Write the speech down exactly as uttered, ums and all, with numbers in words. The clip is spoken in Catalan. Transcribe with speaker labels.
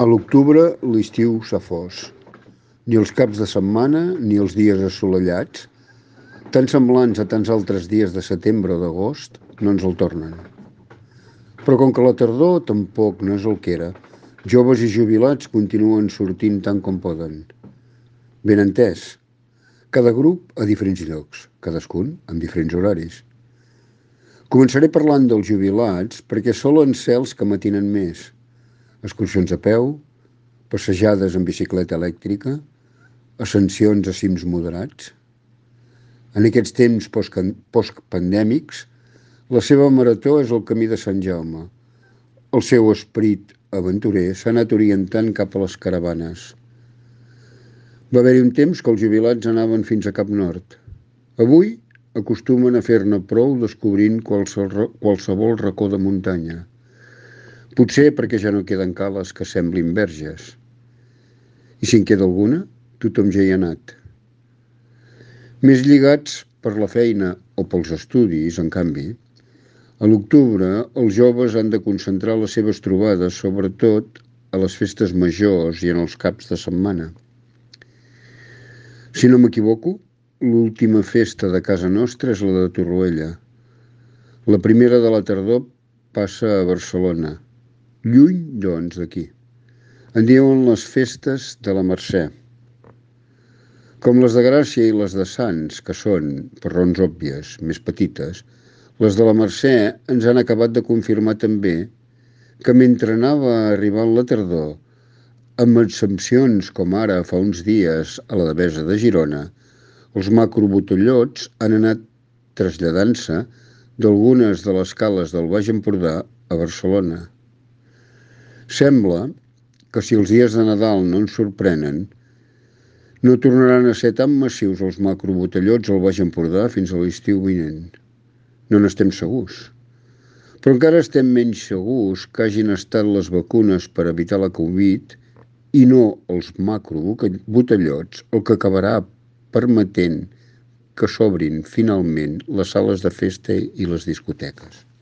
Speaker 1: A l'octubre, l'estiu s'ha fos. Ni els caps de setmana ni els dies assolellats, tan semblants a tants altres dies de setembre o d'agost, no ens el tornen. Però com que la tardor tampoc no és el que era, joves i jubilats continuen sortint tant com poden. Ben entès, cada grup a diferents llocs, cadascun amb diferents horaris. Començaré parlant dels jubilats perquè solen ser els que matinen més. Excursions a peu, passejades en bicicleta elèctrica, ascensions a cims moderats. En aquests temps postpandèmics, la seva marató és el camí de Sant Jaume. El seu esperit aventurer s'ha anat orientant cap a les caravanes. Va haver-hi un temps que els jubilats anaven fins a Cap Nord. Avui acostumen a fer-ne prou descobrint qualsevol racó de muntanya. Potser perquè ja no queden cales que semblin verges. I si en queda alguna, tothom ja hi ha anat. Més lligats per la feina o pels estudis, en canvi, a l'octubre els joves han de concentrar les seves trobades sobretot a les festes majors i en els caps de setmana. Si no m'equivoco, l'última festa de casa nostra és la de Torroella. La primera de la tardor passa a Barcelona, lluny, doncs, d'aquí. En diuen les festes de la Mercè. Com les de Gràcia i les de Sants, que són, per raons òbvies, més petites, les de la Mercè ens han acabat de confirmar també que mentre anava arribant la tardor, amb excepcions com ara fa uns dies a la Devesa de Girona, els macrobotellots han anat traslladant-se d'algunes de les cales del Baix Empordà a Barcelona. Sembla que si els dies de Nadal no ens sorprenen, no tornaran a ser tan massius els macrobotellots al Baix Empordà fins a l'estiu vinent. No n'estem segurs. Però encara estem menys segurs que hagin estat les vacunes per evitar la Covid i no els macrobotellots el que acabarà permetent que s'obrin finalment les sales de festa i les discoteques.